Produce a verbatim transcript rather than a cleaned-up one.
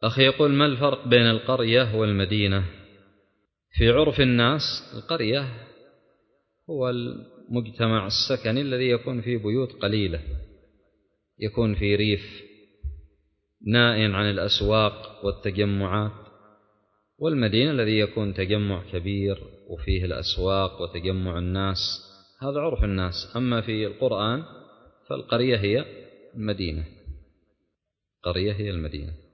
أخي يقول: ما الفرق بين القرية والمدينة؟ في عرف الناس القرية هو المجتمع السكني الذي يكون فيه بيوت قليلة، يكون في ريف نائٍ عن الأسواق والتجمعات، والمدينة الذي يكون تجمع كبير وفيه الأسواق وتجمع الناس، هذا عرف الناس. أما في القرآن فالقرية هي المدينة، قرية هي المدينة.